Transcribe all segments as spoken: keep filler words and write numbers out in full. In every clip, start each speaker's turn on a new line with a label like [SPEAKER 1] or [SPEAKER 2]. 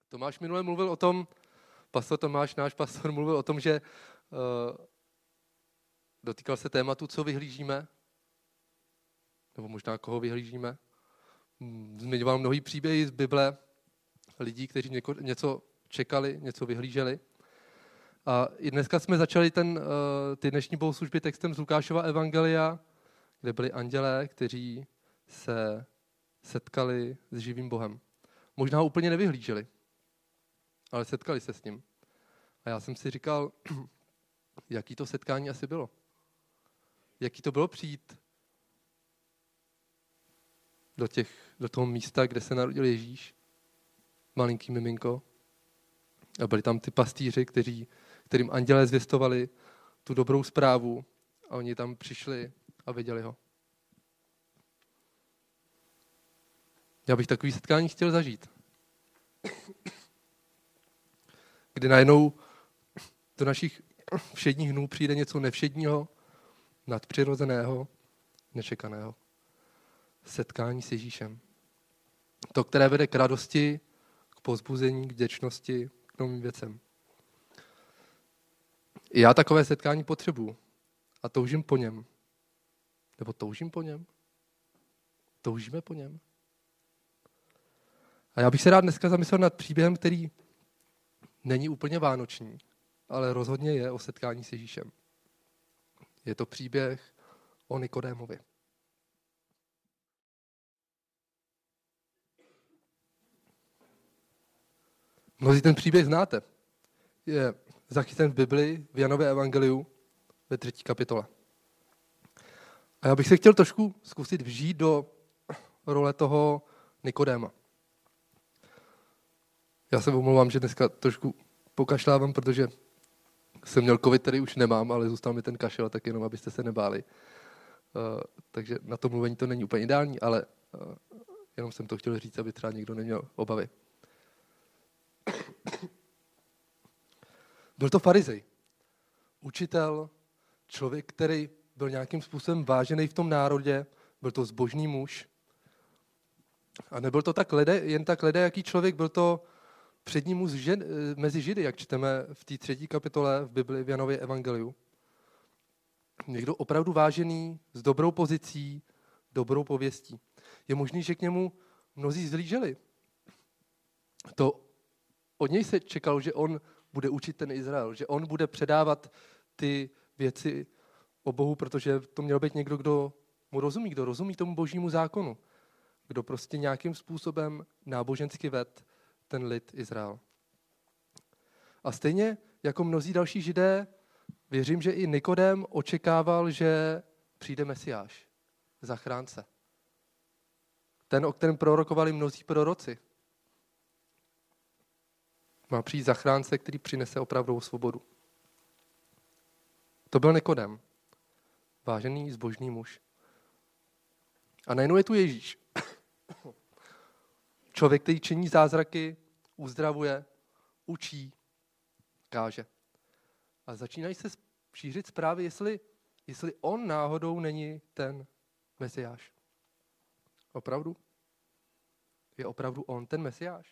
[SPEAKER 1] Tomáš minule mluvil o tom, pastor Tomáš, náš pastor, mluvil o tom, že uh, dotýkal se tématu, co vyhlížíme, nebo možná koho vyhlížíme. Zmiňoval mnohý příběhy z Bible, lidí, kteří něko, něco čekali, něco vyhlíželi. A i dneska jsme začali ten, uh, ty dnešní bohoslužby textem z Lukášova evangelia, kde byli andělé, kteří se setkali s živým Bohem. Možná ho úplně nevyhlíželi, ale setkali se s ním. A já jsem si říkal, jaký to setkání asi bylo. Jaký to bylo přijít do, těch, do toho místa, kde se narodil Ježíš, malinký miminko. A byli tam ty pastýři, kteří, kterým andělé zvěstovali tu dobrou zprávu a oni tam přišli a viděli ho. Já bych takový setkání chtěl zažít. Kdy najednou do našich všedních dnů přijde něco nevšedního, nadpřirozeného, nečekaného. Setkání s Ježíšem. To, které vede k radosti, k povzbuzení, k vděčnosti, k novým věcem. I já takové setkání potřebuju. A toužím po něm. Nebo toužím po něm? Toužíme po něm? A já bych se rád dneska zamyslel nad příběhem, který není úplně vánoční, ale rozhodně je o setkání s Ježíšem. Je to příběh o Nikodémovi. Mnozí ten příběh znáte. Je zachycen v Bibli, v Janově evangeliu, ve třetí kapitole. A já bych se chtěl trošku zkusit vžít do role toho Nikodéma. Já se omlouvám, že dneska trošku pokašlávám, protože jsem měl covid, který už nemám, ale zůstal mi ten kašel, tak jenom abyste se nebáli. Uh, takže na to mluvení to není úplně ideální, ale uh, jenom jsem to chtěl říct, aby třeba někdo neměl obavy. Byl to farizej. Učitel, člověk, který byl nějakým způsobem vážený v tom národě, byl to zbožný muž. A nebyl to tak lede, jen tak ledajaký člověk, byl to přední muž žen, mezi Židy, jak čteme v té třetí kapitole v Bibli v Janově evangeliu. Někdo opravdu vážený, s dobrou pozicí, dobrou pověstí. Je možný, že k němu mnozí zhlíželi. To od něj se čekalo, že on bude učit ten Izrael, že on bude předávat ty věci o Bohu, protože to měl být někdo, kdo mu rozumí, kdo rozumí tomu božímu zákonu, kdo prostě nějakým způsobem nábožensky ved ten lid Izrael. A stejně jako mnozí další Židé, věřím, že i Nikodém očekával, že přijde Mesiáš, zachránce. Ten, o kterém prorokovali mnozí proroci. Má přijít zachránce, který přinese opravdovou svobodu. To byl Nikodém. Vážený, zbožný muž. A najednou je tu Ježíš. Člověk, který činí zázraky, uzdravuje, učí, káže. A začínají se šířit zprávy, jestli, jestli on náhodou není ten Mesiáš. Opravdu? Je opravdu on ten Mesiáš?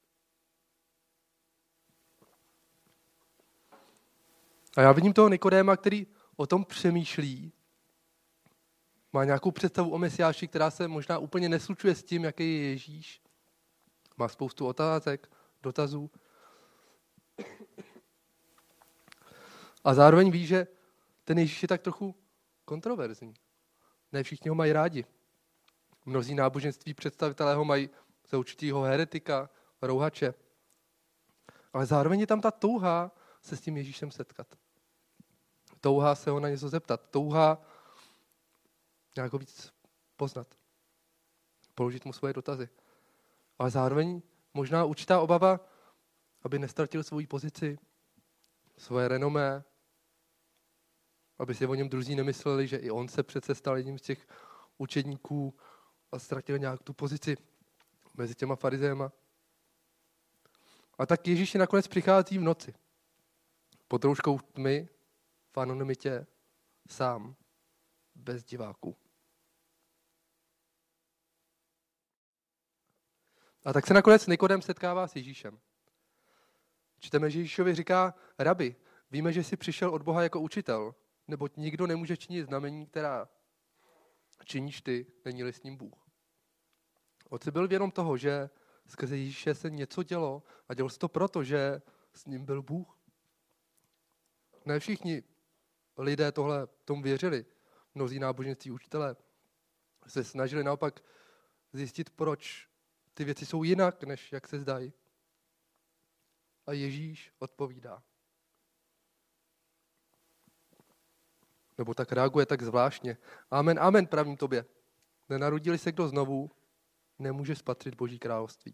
[SPEAKER 1] A já vidím toho Nikodéma, který o tom přemýšlí. Má nějakou představu o Mesiáši, která se možná úplně neslučuje s tím, jaký je Ježíš. Má spoustu otázek, dotazů. A zároveň ví, že ten Ježíš je tak trochu kontroverzní. Ne všichni ho mají rádi. Mnozí náboženství představitelé ho mají za určitýho heretika, rouhače. Ale zároveň je tam ta touha se s tím Ježíšem setkat. Touha se ho na něco zeptat. Touha nějak ho víc poznat. Položit mu svoje dotazy. Ale zároveň možná určitá obava, aby nestratil svoji pozici, svoje renomé, aby si o něm druzí nemysleli, že i on se přece stal jedním z těch učedníků a ztratil nějak tu pozici mezi těma farizejema. A tak Ježíš nakonec přichází v noci. Pod rouškou tmy, v anonymitě, sám, bez diváků. A tak se nakonec Nikodém setkává s Ježíšem. Čteme, že Ježíšovi říká, rabi, víme, že jsi přišel od Boha jako učitel, neboť nikdo nemůže činit znamení, která činíš ty, není-li s ním Bůh. On si byl vědom toho, že skrze Ježíše se něco dělo a dělo se to proto, že s ním byl Bůh. Ne všichni lidé tohle tomu věřili. Mnozí náboženství učitelé se snažili naopak zjistit, proč ty věci jsou jinak, než jak se zdají. A Ježíš odpovídá. Nebo tak reaguje tak zvláštně. Amen, amen, pravím tobě. Nenarodili se kdo znovu, nemůže spatřit Boží království.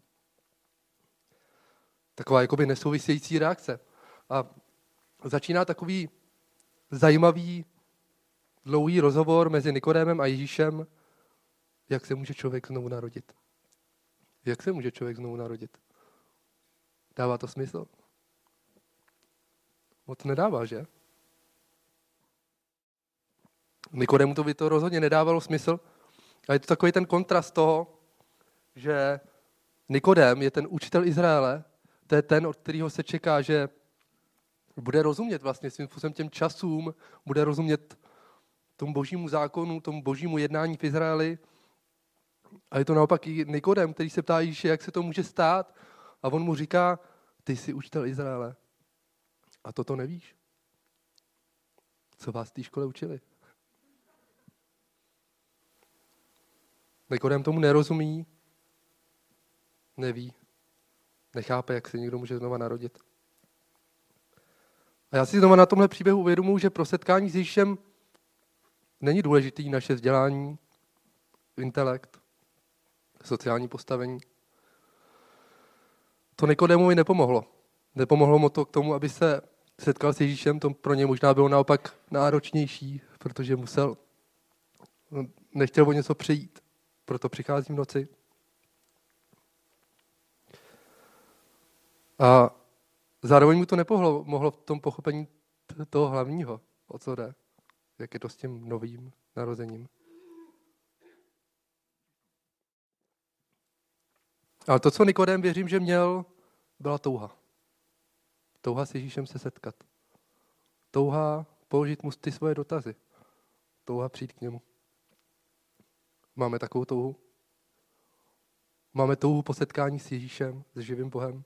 [SPEAKER 1] Taková jakoby nesouvisející reakce. A začíná takový zajímavý, dlouhý rozhovor mezi Nikodémem a Ježíšem, jak se může člověk znovu narodit. Jak se může člověk znovu narodit? Dává to smysl? Moc nedává, že? Nikodému to by to rozhodně nedávalo smysl. A je to takový ten kontrast toho, že Nikodém je ten učitel Izraele, to je ten, od kterého se čeká, že bude rozumět vlastně svým způsobem těm časům, bude rozumět tomu božímu zákonu, tomu božímu jednání v Izraeli. A je to naopak i Nikodém, který se ptá Ježíše, jak se to může stát. A on mu říká, ty jsi učitel Izraele. A toto nevíš? Co vás v té škole učili? Nikodém tomu nerozumí, neví, nechápe, jak se někdo může znova narodit. A já si znova na tomhle příběhu uvědomuji, že pro setkání s Ježíšem není důležitý naše vzdělání, intelekt, sociální postavení. To Nikodémovi nepomohlo. Nepomohlo mu to k tomu, aby se setkal s Ježíšem, to pro ně možná bylo naopak náročnější, protože musel, nechtěl o něco přejít, proto přichází v noci. A zároveň mu to nepohlo, mohlo v tom pochopení toho hlavního, o co jde, jak je to s tím novým narozením. Ale to, co Nikodém věřím, že měl, byla touha. Touha s Ježíšem se setkat. Touha položit mu ty svoje dotazy. Touha přijít k němu. Máme takovou touhu? Máme touhu po setkání s Ježíšem, s živým Bohem?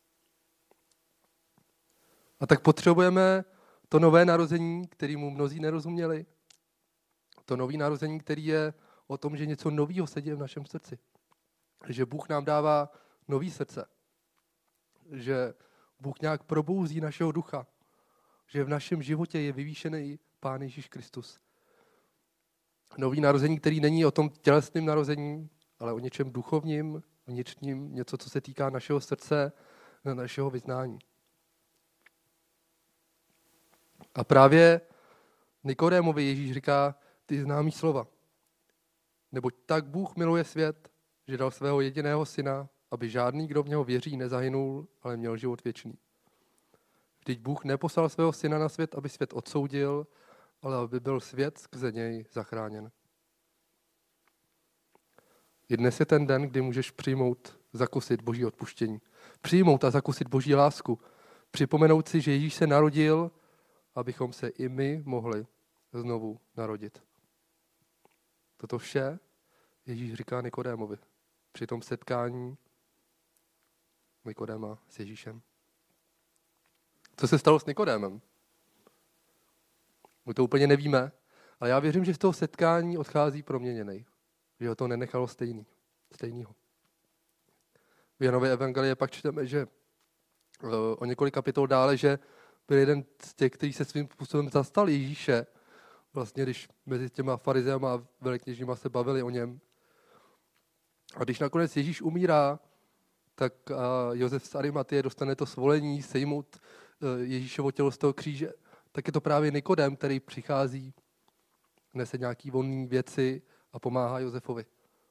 [SPEAKER 1] A tak potřebujeme to nové narození, kterému mnozí nerozuměli. To nové narození, který je o tom, že něco nového se děje v našem srdci. Že Bůh nám dává nový srdce. Že Bůh nějak probouzí našeho ducha. Že v našem životě je vyvýšený Pán Ježíš Kristus. Nový narození, který není o tom tělesném narození, ale o něčem duchovním, vnitřním, něco, co se týká našeho srdce, našeho vyznání. A právě Nikodémovi Ježíš říká ty známý slova. Neboť tak Bůh miluje svět, že dal svého jediného syna, aby žádný, kdo v něho věří, nezahynul, ale měl život věčný. Vždyť Bůh neposlal svého syna na svět, aby svět odsoudil, ale aby byl svět skrze něj zachráněn. I dnes je ten den, kdy můžeš přijmout, zakusit Boží odpuštění. Přijmout a zakusit Boží lásku. Připomenout si, že Ježíš se narodil, abychom se i my mohli znovu narodit. Toto vše Ježíš říká Nikodémovi při tom setkání Nikodéma s Ježíšem. Co se stalo s Nikodémem? My to úplně nevíme, ale já věřím, že z toho setkání odchází proměněnej. Že ho to nenechalo stejný, stejnýho. V Janově evangelie pak čteme, že o několik kapitol dále, že byl jeden z těch, který se svým způsobem zastal Ježíše, vlastně když mezi těma farizeama a velekněžíma se bavili o něm. A když nakonec Ježíš umírá, tak Josef z Arimatie dostane to svolení sejmout Ježíšovo tělo z toho kříže, tak je to právě Nikodém, který přichází, nese nějaký vonný věci a pomáhá Josefovi.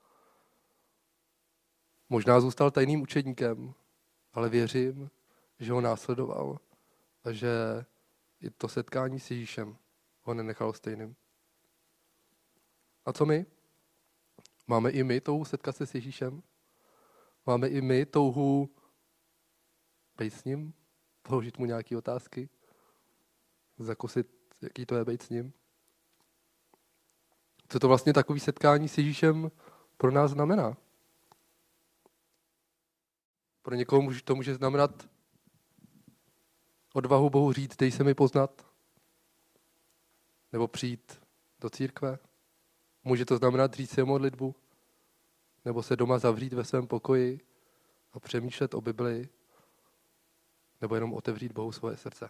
[SPEAKER 1] Možná zůstal tajným učedníkem, ale věřím, že ho následoval a že i to setkání s Ježíšem ho nenechalo stejným. A co my? Máme i my touhu setkat se s Ježíšem? Máme i my touhu být s ním? položit mu nějaké otázky, zakusit, jaký to je být s ním. Co to vlastně takové setkání s Ježíšem pro nás znamená? Pro někoho to může znamenat odvahu Bohu říct, dej se mi poznat, nebo přijít do církve. Může to znamenat říct si modlitbu, nebo se doma zavřít ve svém pokoji a přemýšlet o Biblii, nebo jenom otevřít Bohu svoje srdce.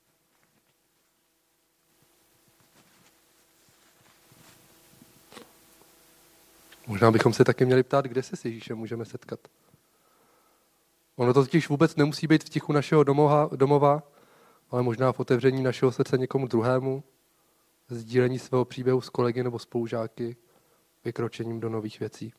[SPEAKER 1] Možná bychom se taky měli ptát, kde se s Ježíšem můžeme setkat. Ono to totiž vůbec nemusí být v tichu našeho domova, domova, ale možná v otevření našeho srdce někomu druhému, sdílení svého příběhu s kolegy nebo spolužáky, vykročením do nových věcí.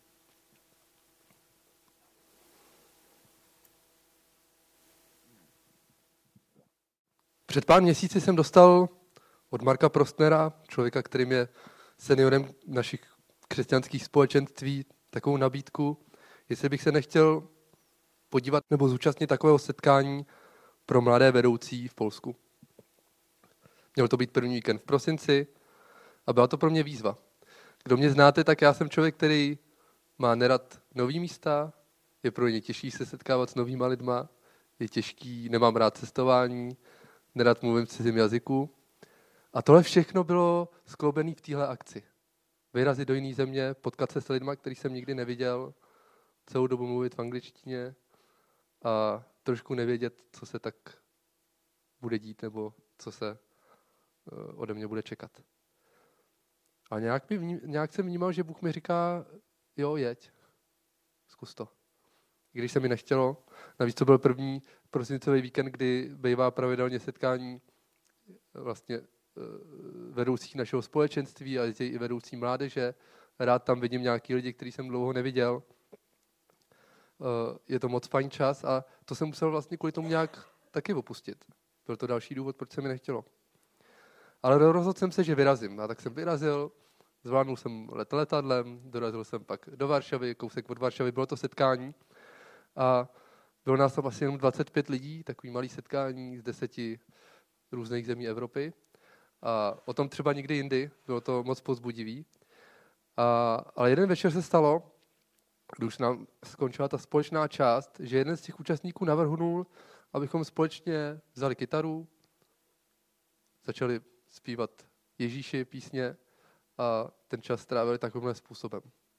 [SPEAKER 1] Před pár měsíci jsem dostal od Marka Prostnera, člověka, kterým je seniorem našich křesťanských společenství, takovou nabídku, jestli bych se nechtěl podívat nebo zúčastnit takového setkání pro mladé vedoucí v Polsku. Měl to být první víkend v prosinci a byla to pro mě výzva. Kdo mě znáte, tak já jsem člověk, který má nerad nový místa, je pro ně těžší se setkávat s novýma lidma, je těžký, nemám rád cestování, nerad mluvím v cizím jazyku. A tohle všechno bylo skloubené v téhle akci. Vyrazit do jiné země, potkat se s lidma, který jsem nikdy neviděl, celou dobu mluvit v angličtině a trošku nevědět, co se tak bude dít nebo co se ode mě bude čekat. A nějak, mi vním, nějak jsem vnímal, že Bůh mi říká, jo, jeď, zkus to. I když se mi nechtělo, navíc to byl první prosincový víkend, kdy bývá pravidelně setkání vlastně vedoucích našeho společenství a i vedoucí mládeže. Rád tam vidím nějaký lidi, který jsem dlouho neviděl. Je to moc fajn čas a to jsem musel vlastně kvůli tomu nějak taky opustit. Byl to další důvod, proč se mi nechtělo. Ale rozhodl jsem se, že vyrazím. A tak jsem vyrazil, zvládnul jsem let letadlem, dorazil jsem pak do Varšavy, kousek od Varšavy, bylo to setkání. A bylo nás tam asi jenom dvacet pět lidí, takový malý setkání z deseti různých zemí Evropy. A o tom třeba nikdy jindy, bylo to moc povzbudivý. A, ale jeden večer se stalo, když už nám skončila ta společná část, že jeden z těch účastníků navrhnul, abychom společně vzali kytaru, začali zpívat Ježíši písně a ten čas strávili takovým způsobem.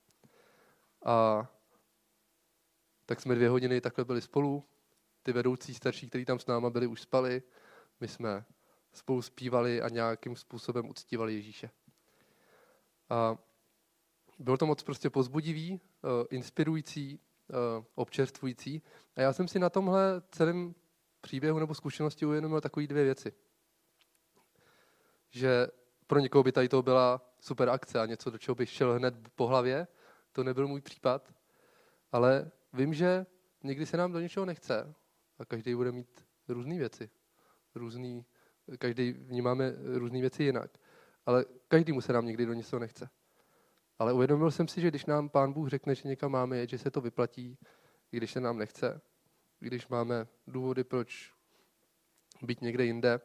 [SPEAKER 1] A tak jsme dvě hodiny takhle byli spolu, ty vedoucí starší, kteří tam s náma byli, už spali, my jsme spolu zpívali a nějakým způsobem uctívali Ježíše. A bylo to moc prostě povzbudivý, inspirující, občerstvující. A já jsem si na tomhle celém příběhu nebo zkušenosti uvědomil takové dvě věci. Že pro někoho by tady to byla super akce a něco, do čeho bych šel hned po hlavě. To nebyl můj případ. Ale vím, že někdy se nám do něčeho nechce a každý bude mít různé věci. Různý, každý vnímáme různé věci jinak. Ale každému se nám někdy do něčeho nechce. Ale uvědomil jsem si, že když nám Pán Bůh řekne, že někam máme jet, že se to vyplatí, i když se nám nechce, i když máme důvody, proč být někde jinde.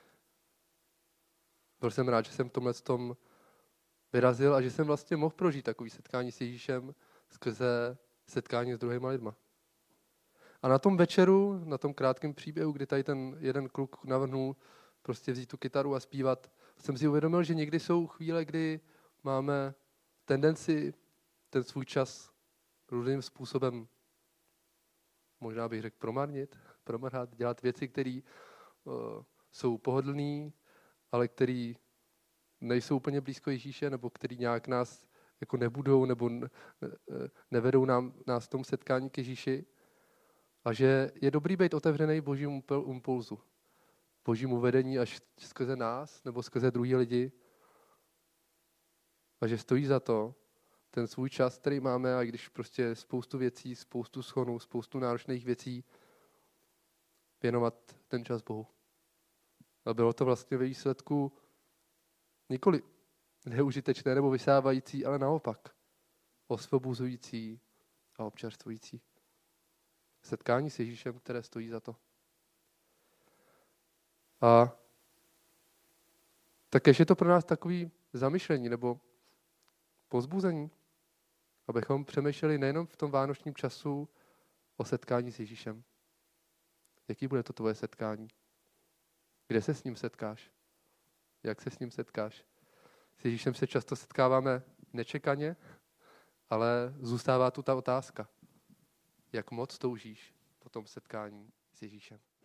[SPEAKER 1] Byl jsem rád, že jsem v tomhle tom vyrazil a že jsem vlastně mohl prožít takový setkání s Ježíšem skrze setkání s druhýma lidma. A na tom večeru, na tom krátkém příběhu, kdy tady ten jeden kluk navrhnul prostě vzít tu kytaru a zpívat, jsem si uvědomil, že někdy jsou chvíle, kdy máme tendenci ten svůj čas různým způsobem, možná bych řekl, promarnit, promrhat, dělat věci, které uh, jsou pohodlné, ale které nejsou úplně blízko Ježíše, nebo které nějak nás jako nebudou, nebo ne, nevedou nám, nás v tom setkání k Ježíši. A že je dobrý být otevřený božímu impulzu, božímu vedení až skrze nás, nebo skrze druhý lidi. A že stojí za to ten svůj čas, který máme, a když prostě spoustu věcí, spoustu schonů, spoustu náročných věcí, věnovat ten čas Bohu. A bylo to vlastně ve výsledku nikoli neužitečné nebo vysávající, ale naopak osvobozující a občerstvující. Setkání s Ježíšem, které stojí za to. A tak je to pro nás takový zamyšlení nebo povzbuzení, abychom přemýšleli nejenom v tom vánočním času o setkání s Ježíšem. Jaký bude to tvoje setkání? Kde se s ním setkáš? Jak se s ním setkáš? S Ježíšem se často setkáváme nečekaně, ale zůstává tu ta otázka. Jak moc toužíš po tom setkání s Ježíšem?